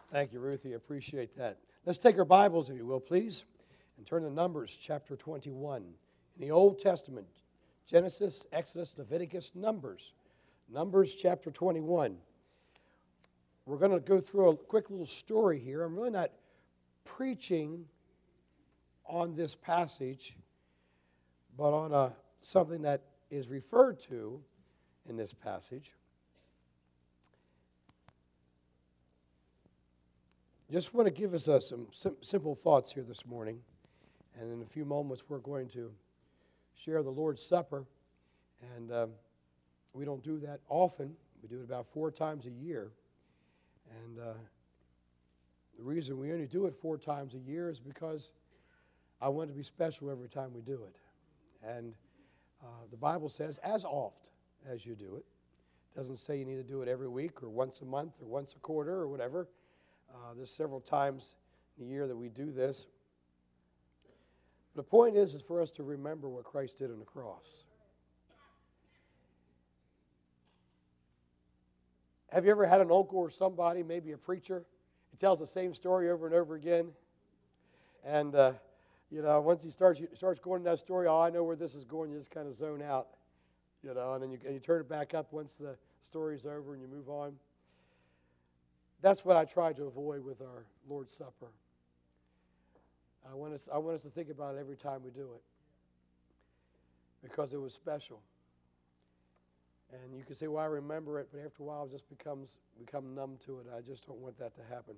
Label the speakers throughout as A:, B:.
A: Thank you, Ruthie. Appreciate that. Let's take our Bibles, if you will, please, and turn to Numbers chapter 21. In the Old Testament, Genesis, Exodus, Leviticus, Numbers. Numbers chapter 21. We're going to go through a quick little story here. I'm really not preaching on this passage, but on something that is referred to in this passage. Just want to give us some simple thoughts here this morning. And in a few moments, we're going to share the Lord's Supper. And we don't do that often. We do it about 4 times a year. And the reason we only do it 4 times a year is because I want it to be special every time we do it. And the Bible says, as oft as you do it. It doesn't say you need to do it every week or once a month or once a quarter or whatever. There's several times in the year that we do this. But the point is for us to remember what Christ did on the cross. Have you ever had an uncle or somebody, maybe a preacher, who tells the same story over and over again? And, once he starts going into that story, oh, I know where this is going, you just kind of zone out, and then you turn it back up once the story's over and you move on. That's what I try to avoid with our Lord's Supper. I want us to think about it every time we do it because it was special. And you can say, well, I remember it, but after a while it just become numb to it. I just don't want that to happen.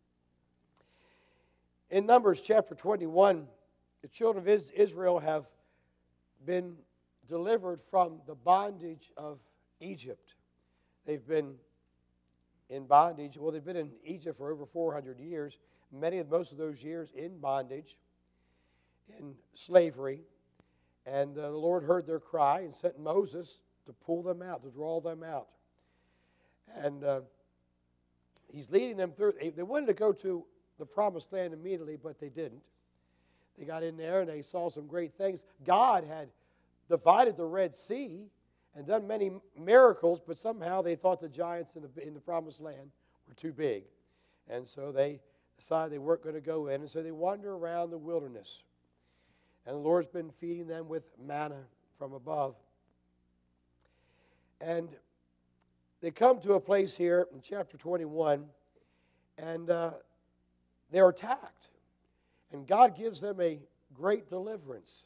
A: In Numbers chapter 21, the children of Israel have been delivered from the bondage of Egypt. They've been in bondage. Well, they've been in Egypt for over 400 years. Most of those years in bondage, in slavery. And the Lord heard their cry and sent Moses to pull them out, to draw them out. And he's leading them through. They wanted to go to the promised land immediately, but they didn't. They got in there and they saw some great things. God had divided the Red Sea and done many miracles, but somehow they thought the giants in the promised land were too big. And so they decided they weren't going to go in, and so they wander around the wilderness. And the Lord's been feeding them with manna from above. And they come to a place here in chapter 21, and they're attacked. And God gives them a great deliverance.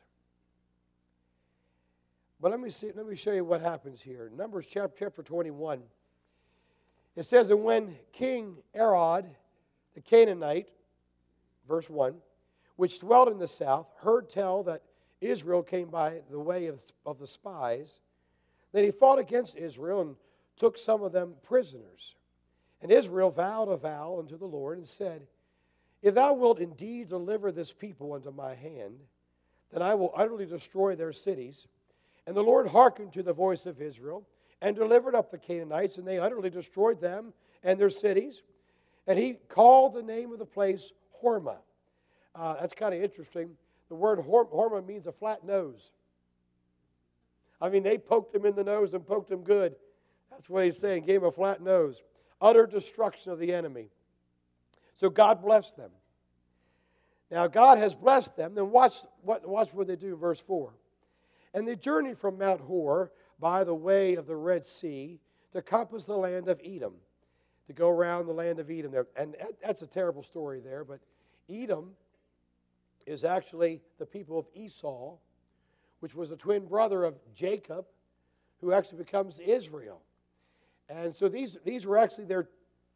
A: But let me show you what happens here. Numbers chapter 21. It says, and when King Arad, the Canaanite, verse 1, which dwelt in the south, heard tell that Israel came by the way of the spies, then he fought against Israel and took some of them prisoners. And Israel vowed a vow unto the Lord and said, if thou wilt indeed deliver this people unto my hand, then I will utterly destroy their cities. And the Lord hearkened to the voice of Israel and delivered up the Canaanites, and they utterly destroyed them and their cities. And he called the name of the place Hormah. That's kind of interesting. The word Hormah means a flat nose. I mean, they poked him in the nose and poked him good. That's what he's saying, gave him a flat nose. Utter destruction of the enemy. So God blessed them. Now God has blessed them. Then watch what they do in verse 4. And they journeyed from Mount Hor by the way of the Red Sea to compass the land of Edom, to go around the land of Edom there. And that's a terrible story there, but Edom is actually the people of Esau, which was a twin brother of Jacob, who actually becomes Israel. And so these were actually their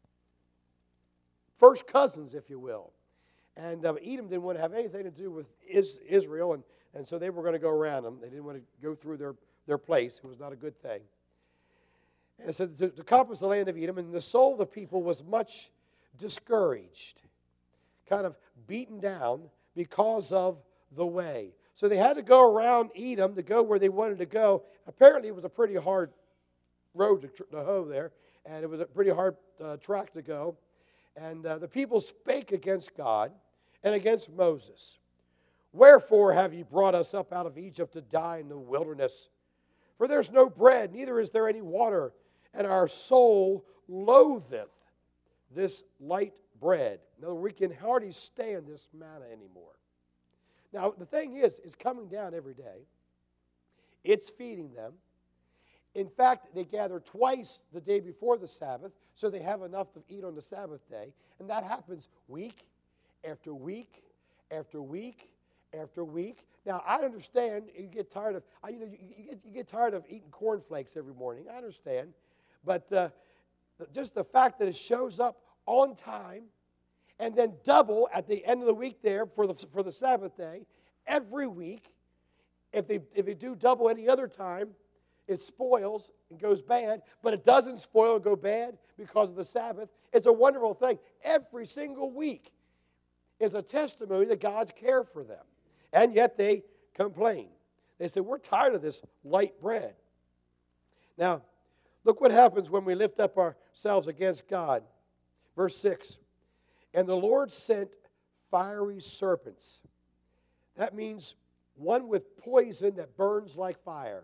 A: first cousins, if you will. And Edom didn't want to have anything to do with Israel, and so they were going to go around them. They didn't want to go through their place. It was not a good thing. And so to compass the land of Edom, and the soul of the people was much discouraged, kind of beaten down because of the way. So they had to go around Edom to go where they wanted to go. Apparently it was a pretty hard road to hoe there, and it was a pretty hard track to go. And the people spake against God and against Moses. Wherefore have ye brought us up out of Egypt to die in the wilderness? For there's no bread, neither is there any water, and our soul loatheth this light bread. In other words, we can hardly stand this manna anymore. Now, the thing is, it's coming down every day. It's feeding them. In fact, they gather twice the day before the Sabbath, so they have enough to eat on the Sabbath day. And that happens week after week after week after week. Now, I understand you get tired of, you get tired of eating cornflakes every morning. I understand. But just the fact that it shows up on time and then double at the end of the week there for the Sabbath day, every week, if they do double any other time, it spoils and goes bad, but it doesn't spoil or go bad because of the Sabbath. It's a wonderful thing. Every single week is a testimony that God's care for them. And yet they complain. They say, we're tired of this light bread. Now, look what happens when we lift up ourselves against God. Verse 6, and the Lord sent fiery serpents. That means one with poison that burns like fire.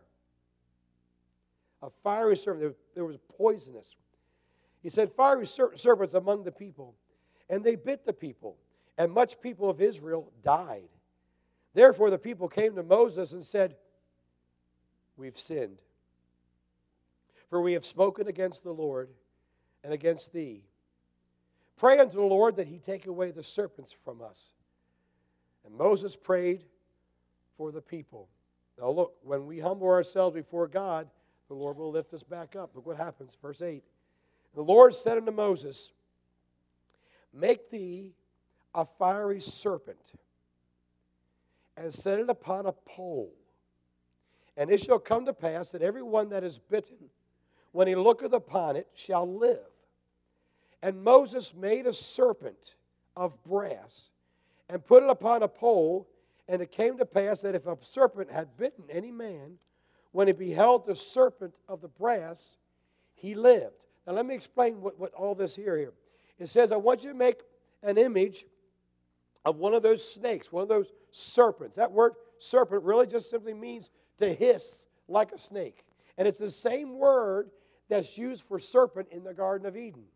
A: A fiery serpent, there was poisonous. He said, fiery serpents among the people, and they bit the people, and much people of Israel died. Therefore the people came to Moses and said, we've sinned, for we have spoken against the Lord and against thee. Pray unto the Lord that he take away the serpents from us. And Moses prayed for the people. Now look, when we humble ourselves before God, the Lord will lift us back up. Look what happens, verse 8. The Lord said unto Moses, make thee a fiery serpent, and set it upon a pole. And it shall come to pass that every one that is bitten, when he looketh upon it, shall live. And Moses made a serpent of brass, and put it upon a pole. And it came to pass that if a serpent had bitten any man, when he beheld the serpent of the brass, he lived. Now let me explain what all this here. It says, I want you to make an image of one of those snakes, one of those serpents. That word serpent really just simply means to hiss like a snake. And it's the same word that's used for serpent in the Garden of Eden.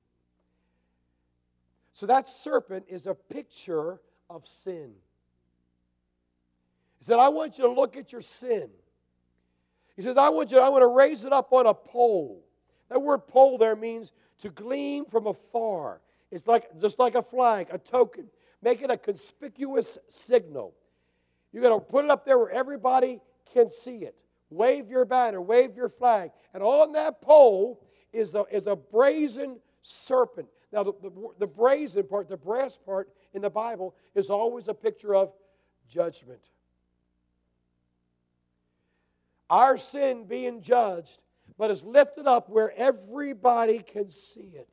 A: So that serpent is a picture of sin. He said, I want you to look at your sin. He says, I want to raise it up on a pole. That word pole there means to gleam from afar. It's just like a flag, a token. Make it a conspicuous signal. You're going to put it up there where everybody can see it. Wave your banner, wave your flag. And on that pole is a brazen serpent. Now, the brazen part, the brass part in the Bible is always a picture of judgment. Our sin being judged, but is lifted up where everybody can see it.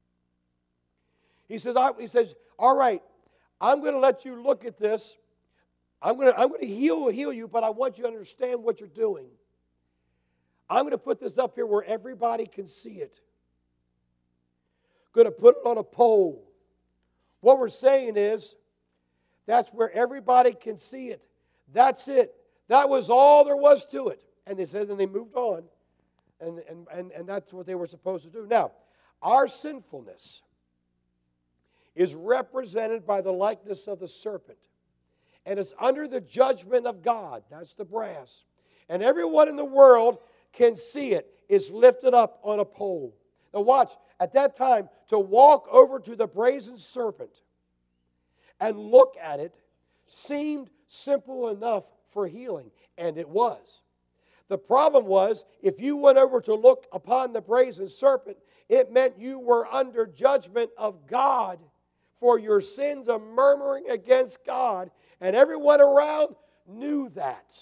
A: He says, all right, I'm going to let you look at this. I'm going to heal you, but I want you to understand what you're doing. I'm going to put this up here where everybody can see it. Going to put it on a pole. What we're saying is, that's where everybody can see it. That's it. That was all there was to it. And it says, and they moved on. And that's what they were supposed to do. Now, our sinfulness is represented by the likeness of the serpent. And it's under the judgment of God. That's the brass. And everyone in the world can see it. It's lifted up on a pole. Now watch, at that time, to walk over to the brazen serpent and look at it seemed simple enough for healing, and it was. The problem was, if you went over to look upon the brazen serpent, it meant you were under judgment of God for your sins of murmuring against God, and everyone around knew that.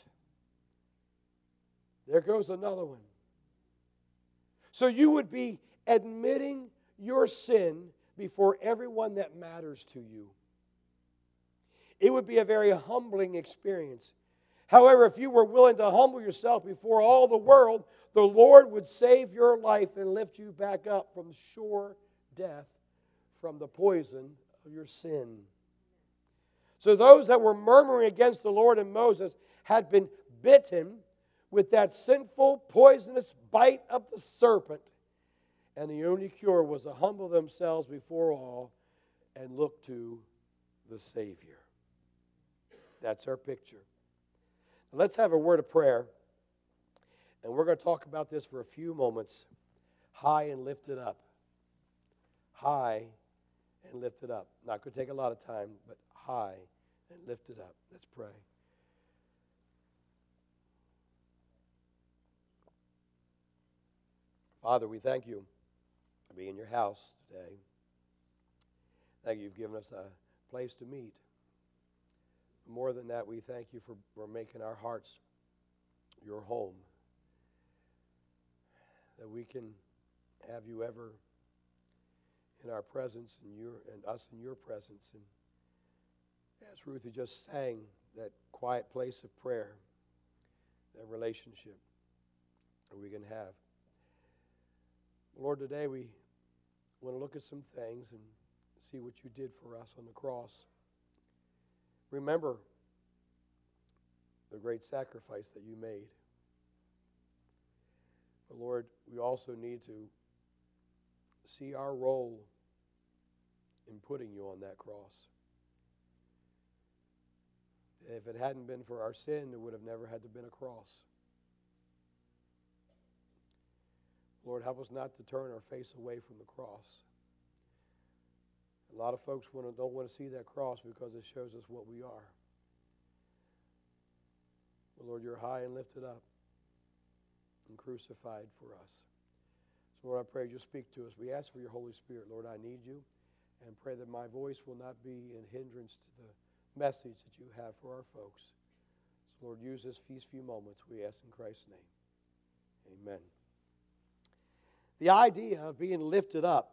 A: There goes another one. So you would be admitting your sin before everyone that matters to you. It would be a very humbling experience. However, if you were willing to humble yourself before all the world, the Lord would save your life and lift you back up from sure death, from the poison of your sin. So those that were murmuring against the Lord and Moses had been bitten with that sinful, poisonous bite of the serpent. And the only cure was to humble themselves before all and look to the Savior. That's our picture. Now let's have a word of prayer. And we're going to talk about this for a few moments. High and lifted up. High and lifted up. Not going to take a lot of time, but high and lifted up. Let's pray. Father, we thank you for being in your house today. Thank you, you've given us a place to meet. More than that, we thank you for making our hearts your home. That we can have you ever in our presence and us in your presence. And as Ruthie just sang, that quiet place of prayer, that relationship that we can have. Lord, today we want to look at some things and see what you did for us on the cross. Remember the great sacrifice that you made. But Lord, we also need to see our role in putting you on that cross. If it hadn't been for our sin, there would have never had to been a cross. Lord, help us not to turn our face away from the cross. A lot of folks don't want to see that cross because it shows us what we are. But Lord, you're high and lifted up and crucified for us. So Lord, I pray you speak to us. We ask for your Holy Spirit. Lord, I need you, and pray that my voice will not be an hindrance to the message that you have for our folks. So Lord, use these few moments, we ask in Christ's name. Amen. The idea of being lifted up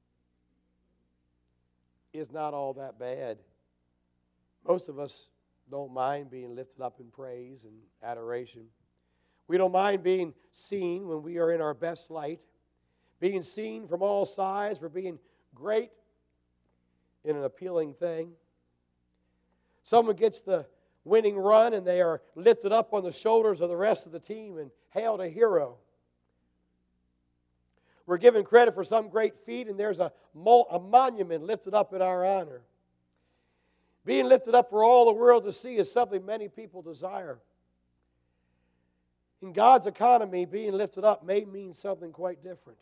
A: is not all that bad. Most of us don't mind being lifted up in praise and adoration. We don't mind being seen when we are in our best light, being seen from all sides for being great in an appealing thing. Someone gets the winning run and they are lifted up on the shoulders of the rest of the team and hailed a hero. We're given credit for some great feat, and there's a monument lifted up in our honor. Being lifted up for all the world to see is something many people desire. In God's economy, being lifted up may mean something quite different.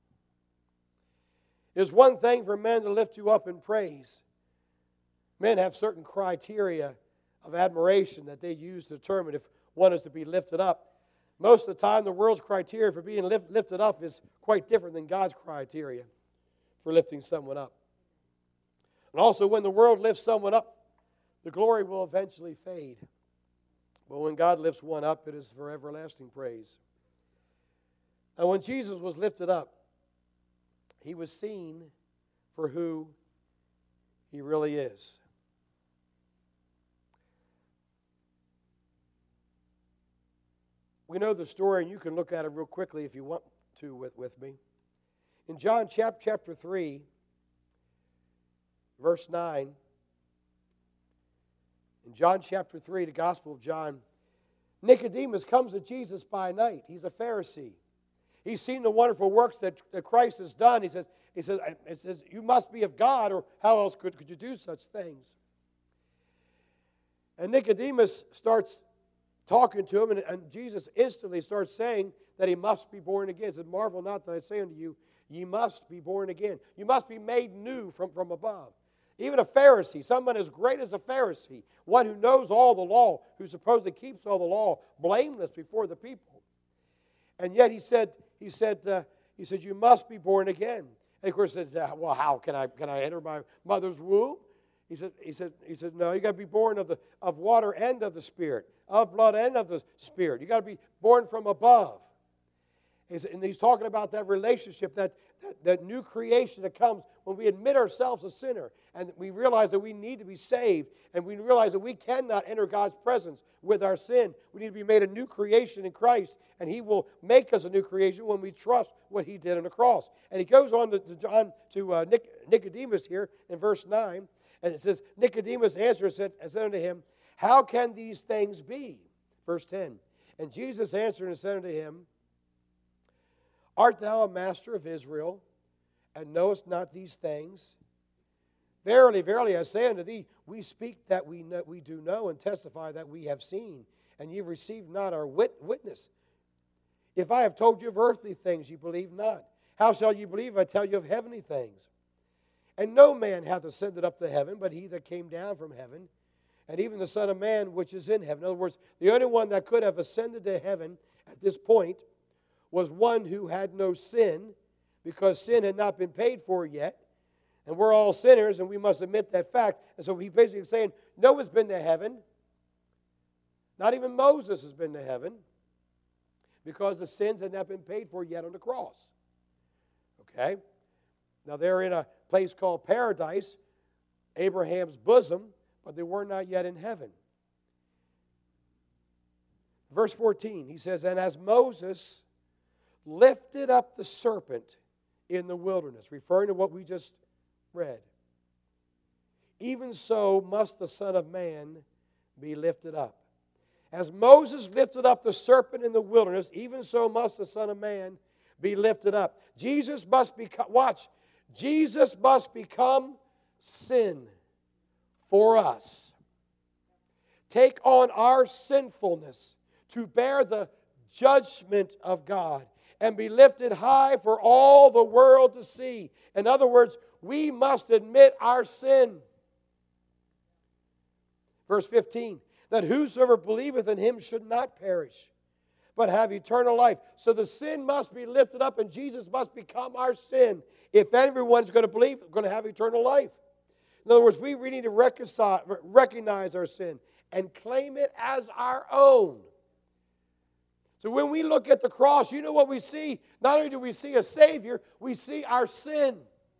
A: It's one thing for men to lift you up in praise. Men have certain criteria of admiration that they use to determine if one is to be lifted up. Most of the time, the world's criteria for being lifted up is quite different than God's criteria for lifting someone up. And also, when the world lifts someone up, the glory will eventually fade. But when God lifts one up, it is for everlasting praise. And when Jesus was lifted up, he was seen for who he really is. We know the story, and you can look at it real quickly if you want to with me. In John chapter 3, verse 9, in John chapter 3, the Gospel of John, Nicodemus comes to Jesus by night. He's a Pharisee. He's seen the wonderful works that Christ has done. He says, you must be of God, or how else could you do such things? And Nicodemus starts talking to him, and Jesus instantly starts saying that he must be born again. He said, marvel not that I say unto you, ye must be born again. You must be made new from above. Even a Pharisee, someone as great as a Pharisee, one who knows all the law, who supposedly keeps all the law, blameless before the people. And yet he said, you must be born again. And of course, he said, well, how can I enter my mother's womb? He said, no, you got to be born of water and of the Spirit, of blood and of the Spirit. You got to be born from above. And he's talking about that relationship, that new creation that comes when we admit ourselves a sinner and we realize that we need to be saved, and we realize that we cannot enter God's presence with our sin. We need to be made a new creation in Christ, and he will make us a new creation when we trust what he did on the cross. And he goes on to Nicodemus here in verse 9, and it says, Nicodemus answered and said unto him, how can these things be? Verse 10, and Jesus answered and said unto him, Art thou a master of Israel, and knowest not these things? Verily, verily, I say unto thee, we speak that we do know, and testify that we have seen, and ye receive not our witness. If I have told you of earthly things, ye believe not. How shall ye believe if I tell you of heavenly things? And no man hath ascended up to heaven, but he that came down from heaven, and even the Son of Man which is in heaven. In other words, the only one that could have ascended to heaven at this point was one who had no sin, because sin had not been paid for yet. And we're all sinners, and we must admit that fact. And so he's basically saying, no one's been to heaven. Not even Moses has been to heaven, because the sins had not been paid for yet on the cross. Okay? Now they're in a place called paradise, Abraham's bosom, but they were not yet in heaven. Verse 14, he says, and as Moses lifted up the serpent in the wilderness, referring to what we just read, even so must the Son of Man be lifted up. As Moses lifted up the serpent in the wilderness, even so must the Son of Man be lifted up. Jesus must become, watch, Jesus must become sin for us. Take on our sinfulness to bear the judgment of God and be lifted high for all the world to see. In other words, we must admit our sin. Verse 15, that whosoever believeth in him should not perish, but have eternal life. So the sin must be lifted up, and Jesus must become our sin. If everyone's going to believe, going to have eternal life. In other words, we need to recognize our sin and claim it as our own. So when we look at the cross, you know what we see? Not only do we see a Savior, we see our sin.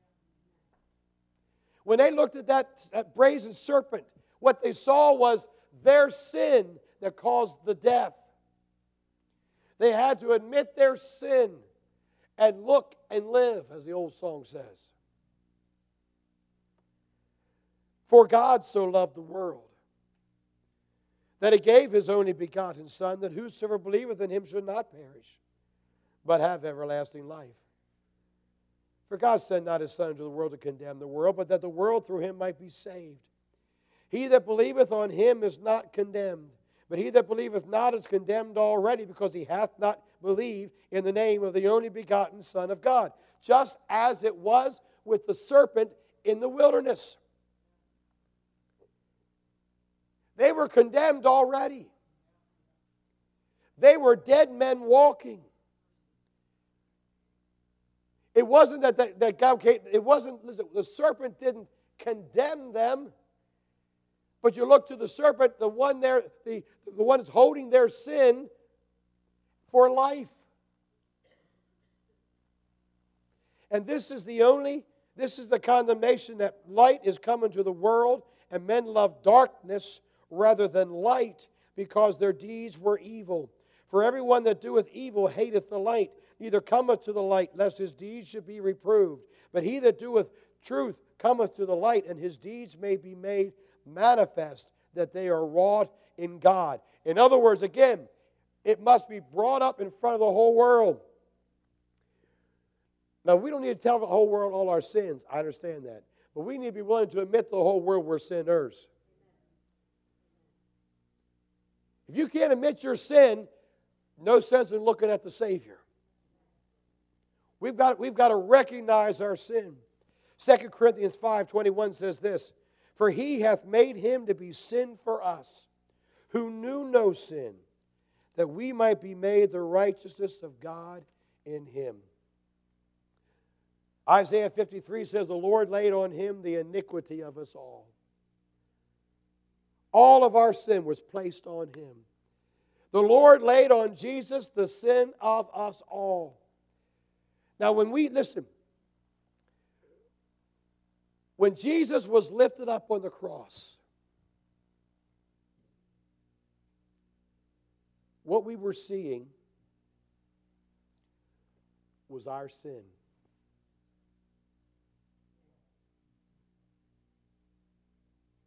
A: When they looked at that brazen serpent, what they saw was their sin that caused the death. They had to admit their sin and look and live, as the old song says. For God so loved the world, that He gave His only begotten Son, that whosoever believeth in Him should not perish, but have everlasting life. For God sent not His Son into the world to condemn the world, but that the world through Him might be saved. He that believeth on Him is not condemned, but he that believeth not is condemned already, because he hath not believed in the name of the only begotten Son of God. Just as it was with the serpent in the wilderness. They were condemned already. They were dead men walking. It wasn't that God came, it wasn't, listen, the serpent didn't condemn them. But you look to the serpent, the one there, the one that's holding their sin for life. And this is the condemnation, that light is coming to the world, and men love darkness rather than light, because their deeds were evil. For everyone that doeth evil hateth the light, neither cometh to the light, lest his deeds should be reproved. But he that doeth truth cometh to the light, and his deeds may be made manifest, that they are wrought in God. In other words, again, it must be brought up in front of the whole world. Now, we don't need to tell the whole world all our sins. I understand that. But we need to be willing to admit to the whole world we're sinners. If you can't admit your sin, no sense in looking at the Savior. We've got to recognize our sin. 2 Corinthians 5:21 says this, for He hath made Him to be sin for us, who knew no sin, that we might be made the righteousness of God in Him. Isaiah 53 says, the Lord laid on Him the iniquity of us all. All of our sin was placed on Him. The Lord laid on Jesus the sin of us all. Now when Jesus was lifted up on the cross, what we were seeing was our sin.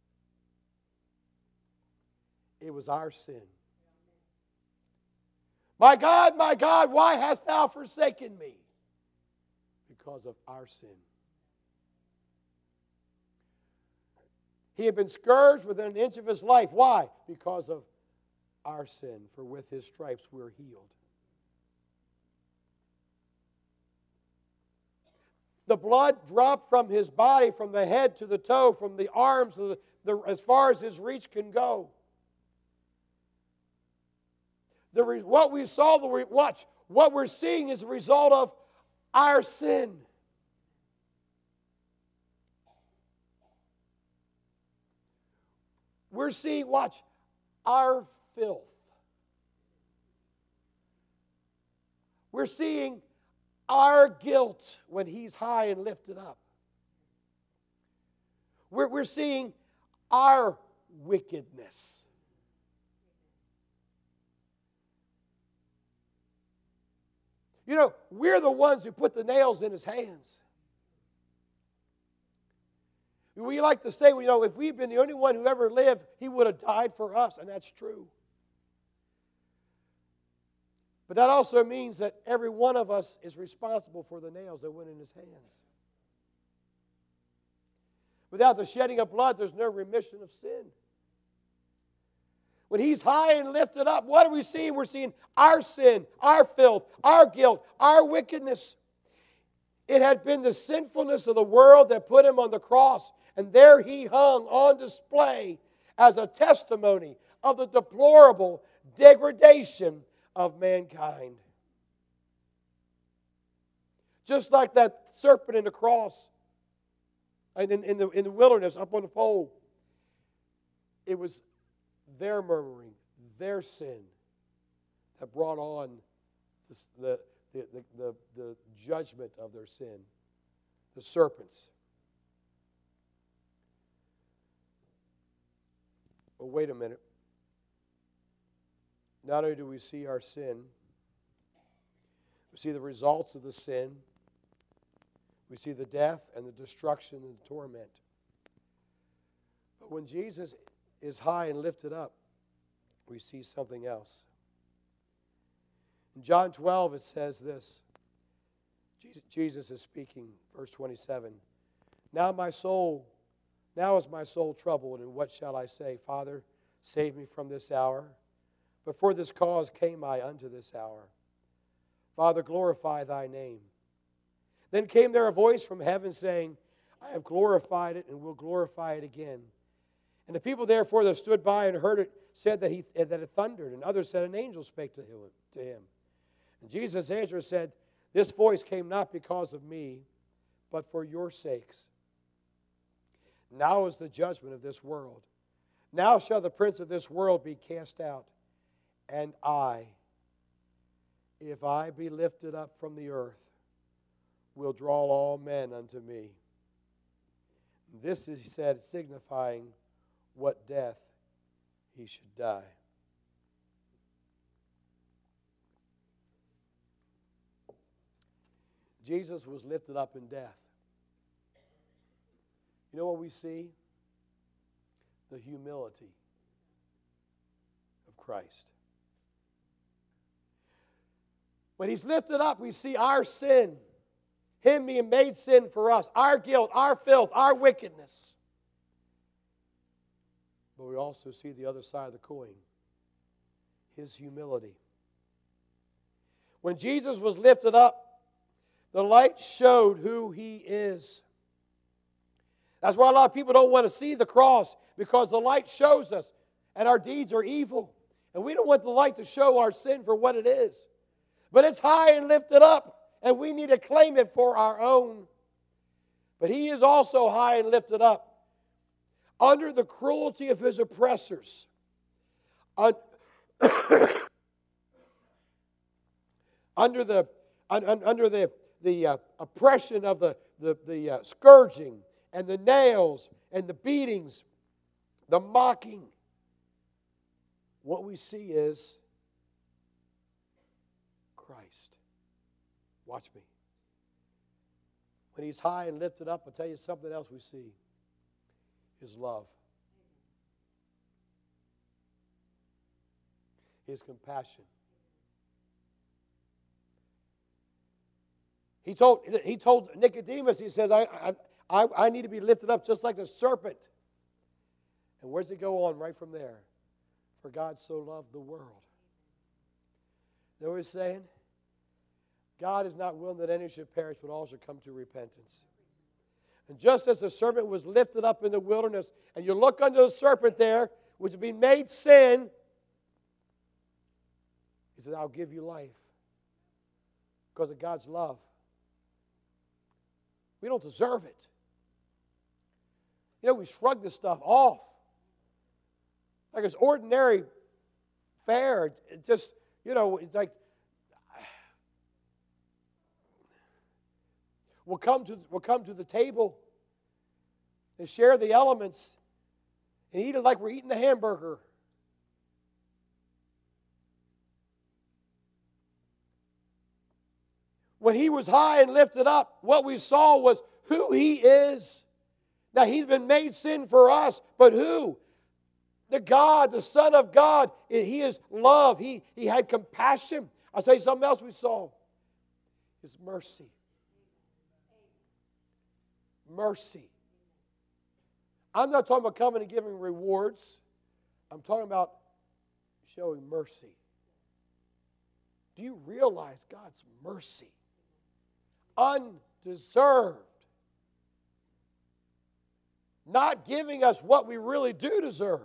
A: It was our sin. my God, why hast thou forsaken me? Because of our sin. He had been scourged within an inch of his life. Why? Because of our sin. For with his stripes we're healed. The blood dropped from his body, from the head to the toe, from the arms to as far as his reach can go. What we saw, what we're seeing is a result of our sin. We're seeing, watch, our filth. We're seeing our guilt when he's high and lifted up. We're seeing our wickedness. You know, we're the ones who put the nails in his hands. We like to say, you know, if we'd been the only one who ever lived, he would have died for us, and that's true. But that also means that every one of us is responsible for the nails that went in his hands. Without the shedding of blood, there's no remission of sin. When he's high and lifted up, what are we seeing? We're seeing our sin, our filth, our guilt, our wickedness. It had been the sinfulness of the world that put him on the cross, and there he hung on display as a testimony of the deplorable degradation of mankind. Just like that serpent in the cross, and in the wilderness up on the pole, it was their murmuring, their sin, that brought on the judgment of their sin. The serpents. But wait a minute. Not only do we see our sin, we see the results of the sin. We see the death and the destruction and the torment. But when Jesus is high and lifted up, we see something else. In John 12, it says this. Jesus is speaking, verse 27. Now is my soul troubled, and what shall I say? Father, save me from this hour. But for this cause came I unto this hour. Father, glorify thy name. Then came there a voice from heaven saying, I have glorified it and will glorify it again. And the people therefore that stood by and heard it said that it thundered, and others said an angel spake to him. And Jesus answered and said, this voice came not because of me, but for your sakes. Now is the judgment of this world. Now shall the prince of this world be cast out. And I, if I be lifted up from the earth, will draw all men unto me. This is said, signifying what death he should die. Jesus was lifted up in death. You know what we see? The humility of Christ. When he's lifted up, we see our sin, him being made sin for us, our guilt, our filth, our wickedness. But we also see the other side of the coin, his humility. When Jesus was lifted up, the light showed who he is. That's why a lot of people don't want to see the cross, because the light shows us, and our deeds are evil. And we don't want the light to show our sin for what it is. But it's high and lifted up, and we need to claim it for our own. But he is also high and lifted up under the cruelty of his oppressors. Under the oppression of the scourging and the nails and the beatings, the mocking. What we see is Christ. Watch me. When he's high and lifted up, I'll tell you something else we see. His love. His compassion. He told Nicodemus, he says, I need to be lifted up just like the serpent. And where's it go on right from there? For God so loved the world. You know what he's saying? God is not willing that any should perish, but all should come to repentance. And just as the serpent was lifted up in the wilderness, and you look under the serpent there, which had been made sin, he says, I'll give you life because of God's love. We don't deserve it. You know, we shrug this stuff off like it's ordinary fare. It just, you know, it's like we'll come to the table and share the elements and eat it like we're eating a hamburger. When he was high and lifted up, what we saw was who he is. Now, he's been made sin for us, but who? The God, the Son of God. He is love. He had compassion. I'll tell you something else we saw. His mercy. Mercy. I'm not talking about coming and giving rewards. I'm talking about showing mercy. Do you realize God's mercy? Undeserved. Not giving us what we really do deserve.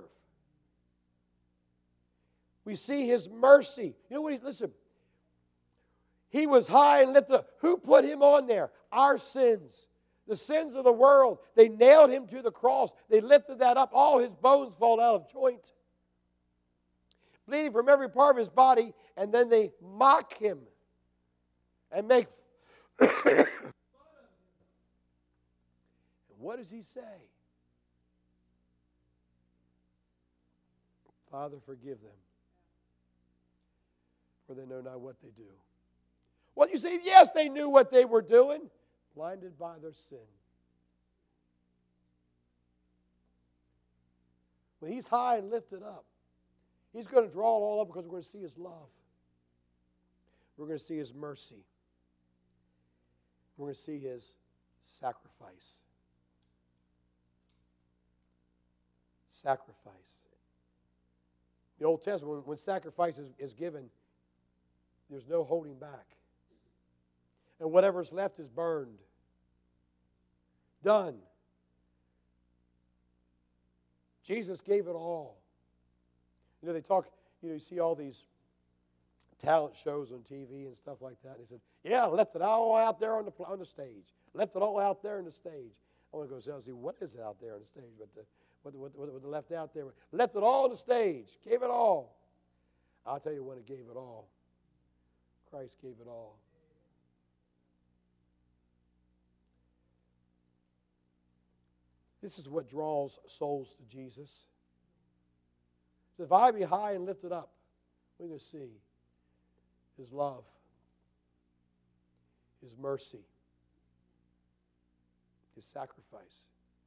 A: We see his mercy. You know what? Listen. He was high and lifted up. Who put him on there? Our sins. The sins of the world. They nailed him to the cross. They lifted that up. All his bones fall out of joint. Bleeding from every part of his body. And then they mock him. And make fun of him. And what does he say? Father, forgive them, for they know not what they do. Well, you see, yes, they knew what they were doing, blinded by their sin. When he's high and lifted up, he's going to draw it all up because we're going to see his love. We're going to see his mercy. We're going to see his sacrifice. Sacrifice. The Old Testament, when sacrifice is given, there's no holding back. And whatever's left is burned. Done. Jesus gave it all. You know, they talk, you see all these talent shows on TV and stuff like that. And he said, yeah, left it all out there on the stage. Left it all out there on the stage. I want to go see what is it out there on the stage, but what left out there. Left it all on the stage. Gave it all. I'll tell you when it gave it all. Christ gave it all. This is what draws souls to Jesus. So if I be high and lifted up, we're going to see his love, his mercy, his sacrifice.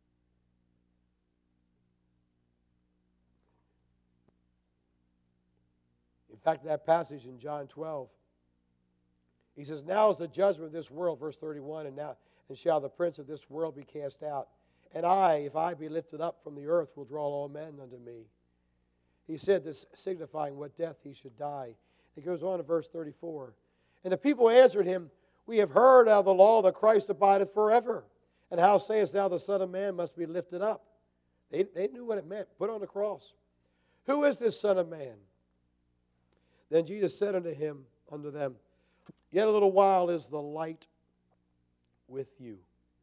A: In fact, that passage in John 12, he says, now is the judgment of this world, verse 31, and shall the prince of this world be cast out. And I, if I be lifted up from the earth, will draw all men unto me. He said this, signifying what death he should die. It goes on to verse 34. And the people answered him, we have heard out of the law that Christ abideth forever. And how sayest thou the Son of Man must be lifted up? They knew what it meant, put on the cross. Who is this Son of Man? Then Jesus said unto them, yet a little while is the light with you.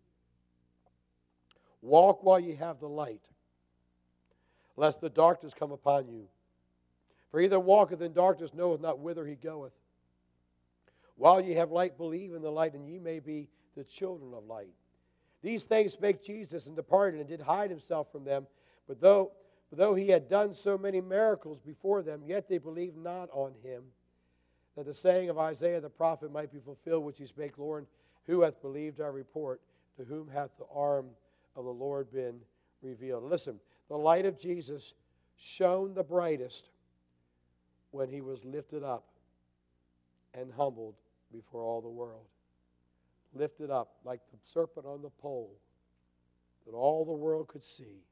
A: Walk while ye have the light, lest the darkness come upon you. For he that walketh in darkness knoweth not whither he goeth. While ye have light, believe in the light, and ye may be the children of light. These things spake Jesus, and departed, and did hide himself from them. But though he had done so many miracles before them, yet they believed not on him, that the saying of Isaiah the prophet might be fulfilled, which he spake, Lord, who hath believed our report? To whom hath the arm of the Lord been revealed? Listen, the light of Jesus shone the brightest when he was lifted up and humbled before all the world. lifted up like the serpent on the pole that all the world could see.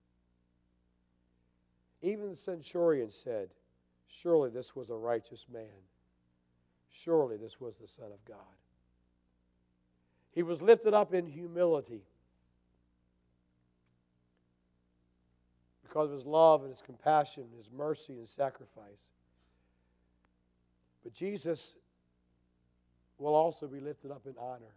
A: Even the centurion said, surely this was a righteous man. Surely this was the Son of God. He was lifted up in humility because of his love and his compassion, his mercy and sacrifice. But Jesus will also be lifted up in honor.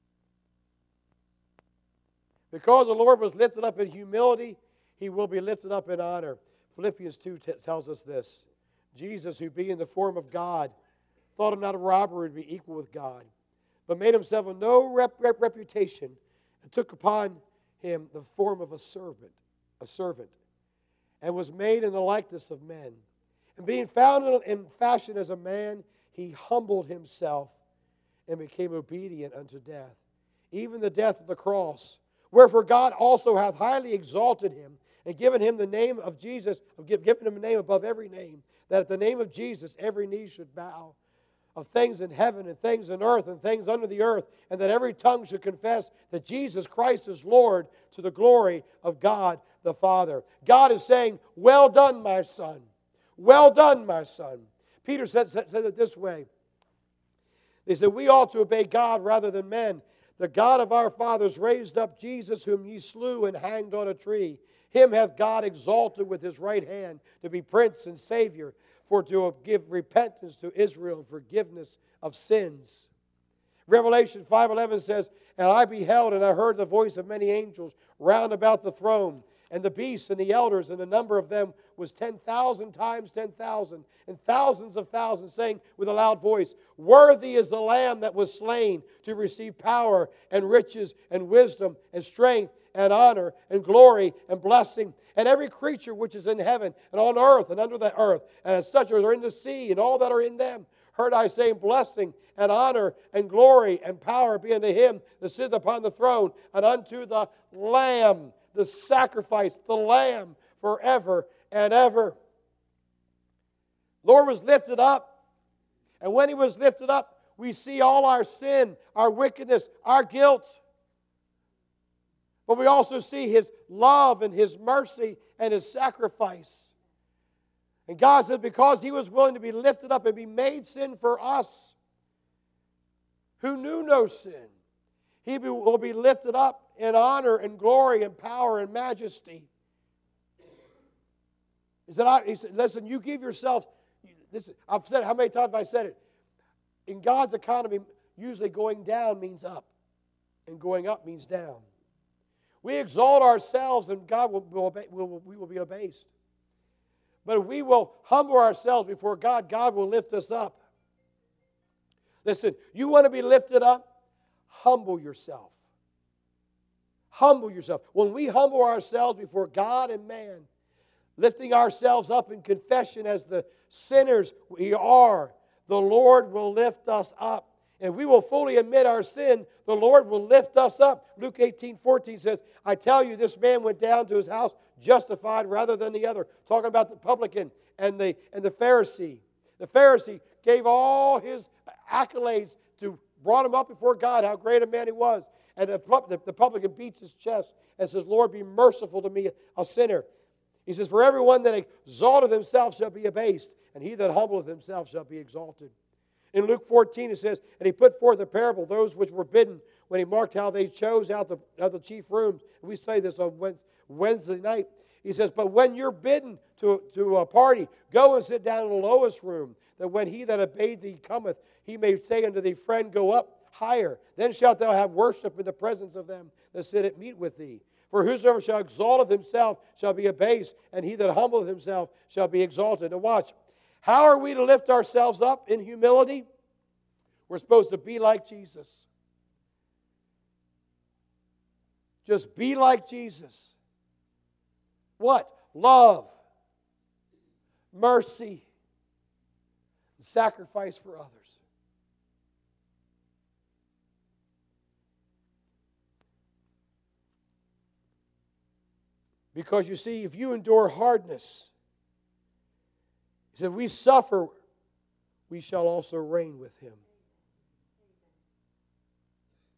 A: Because the Lord was lifted up in humility, he will be lifted up in honor. Philippians 2 tells us this. Jesus, who being in the form of God, thought it not a robbery to be equal with God, but made himself of no reputation, and took upon him the form of a servant, and was made in the likeness of men. And being found in fashion as a man, he humbled himself and became obedient unto death, even the death of the cross. Wherefore God also hath highly exalted him, and given him the name of Jesus, given him a name above every name, that at the name of Jesus every knee should bow, of things in heaven and things in earth and things under the earth, and that every tongue should confess that Jesus Christ is Lord, to the glory of God the Father. God is saying, well done, my son. Well done, my son. Peter said it this way. They said, we ought to obey God rather than men. The God of our fathers raised up Jesus, whom ye slew and hanged on a tree. Him hath God exalted with his right hand to be Prince and Savior, for to give repentance to Israel and forgiveness of sins. Revelation 5:11 says, and I beheld and I heard the voice of many angels round about the throne, and the beasts and the elders, and the number of them was 10,000 times 10,000, and thousands of thousands, saying with a loud voice, worthy is the Lamb that was slain to receive power and riches and wisdom and strength and honor and glory and blessing. And every creature which is in heaven and on earth and under the earth, and as such as are in the sea and all that are in them, heard I saying, blessing and honor and glory and power be unto him that sitteth upon the throne, and unto the Lamb, the sacrifice, the Lamb, forever and ever. Lord was lifted up, and when he was lifted up, we see all our sin, our wickedness, our guilt. But we also see his love and his mercy and his sacrifice. And God said, because he was willing to be lifted up and be made sin for us, who knew no sin, he will be lifted up in honor and glory and power and majesty. He said, listen, you give yourselves, I've said it, how many times have I said it? In God's economy, usually going down means up, and going up means down. We exalt ourselves, and God we will be abased. But if we will humble ourselves before God, God will lift us up. Listen, you want to be lifted up? Humble yourself. Humble yourself. When we humble ourselves before God and man, lifting ourselves up in confession as the sinners we are, the Lord will lift us up. And we will fully admit our sin, the Lord will lift us up. Luke 18:14 says, I tell you, this man went down to his house justified rather than the other. Talking about the publican and the Pharisee. The Pharisee gave all his accolades brought him up before God, how great a man he was. And the publican beats his chest and says, Lord, be merciful to me, a sinner. He says, for everyone that exalteth himself shall be abased, and he that humbleth himself shall be exalted. In Luke 14 it says, and he put forth a parable, those which were bidden, when he marked how they chose out the chief rooms. And we say this on Wednesday night. He says, but when you're bidden to a party, go and sit down in the lowest room, that when he that obeyed thee cometh, he may say unto thee, friend, go up higher. Then shalt thou have worship in the presence of them that sit at meat with thee. For whosoever shall exalt himself shall be abased, and he that humbleth himself shall be exalted. Now watch. How are we to lift ourselves up in humility? We're supposed to be like Jesus. Just be like Jesus. What? Love, mercy, sacrifice for others. Because you see, if you endure hardness, he said, we suffer, we shall also reign with him.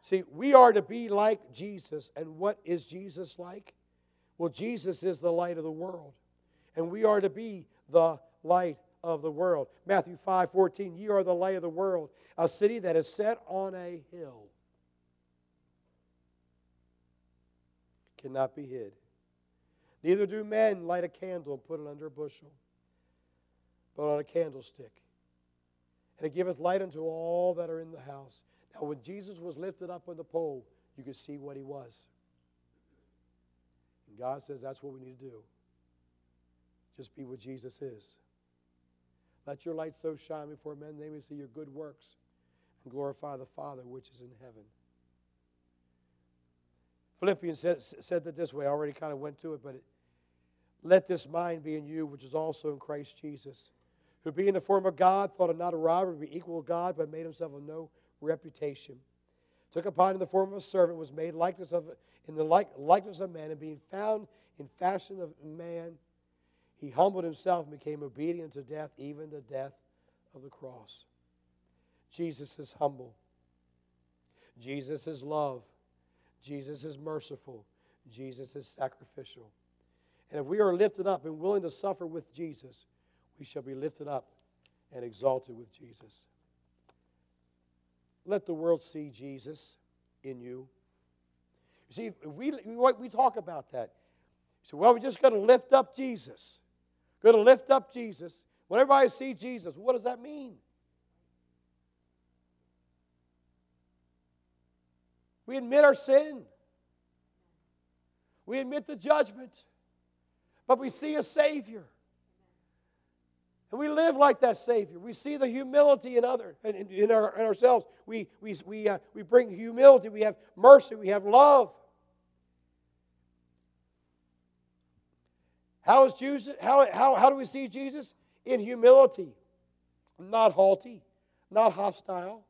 A: See, we are to be like Jesus. And what is Jesus like? Well, Jesus is the light of the world. And we are to be the light of the world. Matthew 5:14, ye are the light of the world, a city that is set on a hill. Cannot be hid. Neither do men light a candle and put it under a bushel, but on a candlestick. And it giveth light unto all that are in the house. Now, when Jesus was lifted up on the pole, you could see what he was. And God says that's what we need to do. Just be what Jesus is. Let your light so shine before men, they may see your good works and glorify the Father which is in heaven. Philippians said that this way. I already kind of went to it, but let this mind be in you, which is also in Christ Jesus, who being in the form of God, thought it not a robbery to be equal with God, but made himself of no reputation. Took upon him the form of a servant, was made in the likeness of man, and being found in fashion of man, he humbled himself and became obedient to death, even the death of the cross. Jesus is humble. Jesus is love. Jesus is merciful. Jesus is sacrificial. And if we are lifted up and willing to suffer with Jesus, we shall be lifted up and exalted with Jesus. Let the world see Jesus in you. You see, we talk about that. So, well, we're just going to lift up Jesus. Going to lift up Jesus. When everybody sees Jesus, what does that mean? We admit our sin. We admit the judgment. But we see a Savior. And we live like that Savior. We see the humility in ourselves. We bring humility. We have mercy. We have love. How is Jesus? How do we see Jesus? In humility, not haughty, not hostile.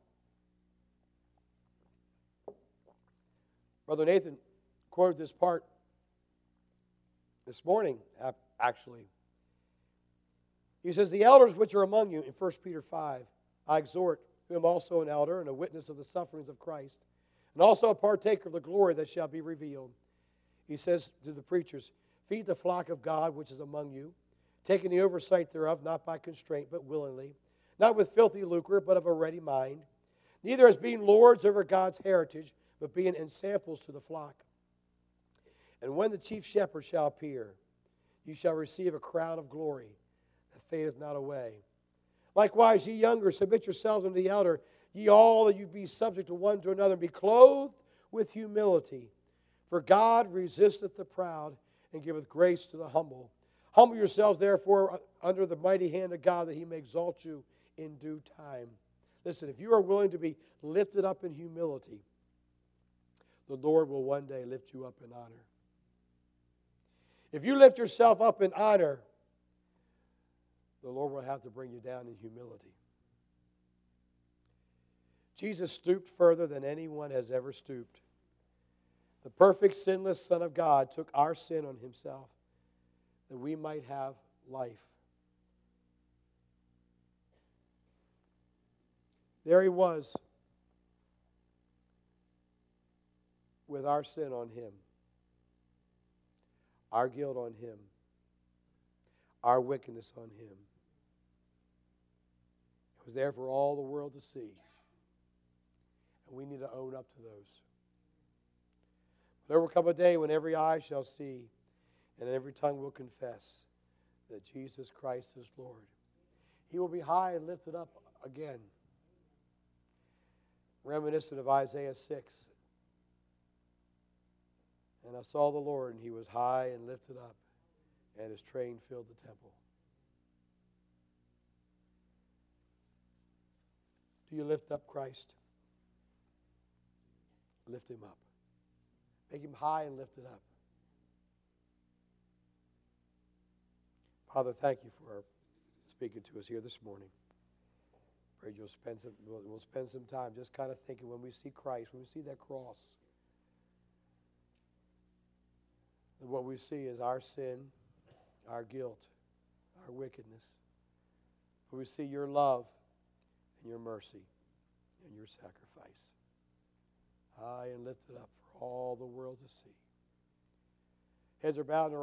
A: Brother Nathan quoted this part this morning, actually. He says, the elders which are among you, in 1 Peter 5, I exhort, who am also an elder and a witness of the sufferings of Christ, and also a partaker of the glory that shall be revealed. He says to the preachers, feed the flock of God which is among you, taking the oversight thereof, not by constraint, but willingly, not with filthy lucre, but of a ready mind, neither as being lords over God's heritage, but being ensamples to the flock. And when the chief shepherd shall appear, you shall receive a crown of glory that fadeth not away. Likewise, ye younger, submit yourselves unto the elder. Ye all that you be subject to one to another, and be clothed with humility. For God resisteth the proud, and giveth grace to the humble. Humble yourselves, therefore, under the mighty hand of God, that he may exalt you in due time. Listen, if you are willing to be lifted up in humility, the Lord will one day lift you up in honor. If you lift yourself up in honor, the Lord will have to bring you down in humility. Jesus stooped further than anyone has ever stooped. The perfect, sinless Son of God took our sin on himself that we might have life. There he was with our sin on him, our guilt on him, our wickedness on him. It was there for all the world to see. And we need to own up to those. There will come a day when every eye shall see and every tongue will confess that Jesus Christ is Lord. He will be high and lifted up again. Reminiscent of Isaiah 6. And I saw the Lord, and he was high and lifted up, and his train filled the temple. Do you lift up Christ? Lift him up. Make him high and lifted up. Father, thank you for speaking to us here this morning. Pray we'll spend some time just kind of thinking when we see Christ, when we see that cross, that what we see is our sin, our guilt, our wickedness. But we see your love and your mercy and your sacrifice. high and lifted up for all the world to see. Heads are bowed.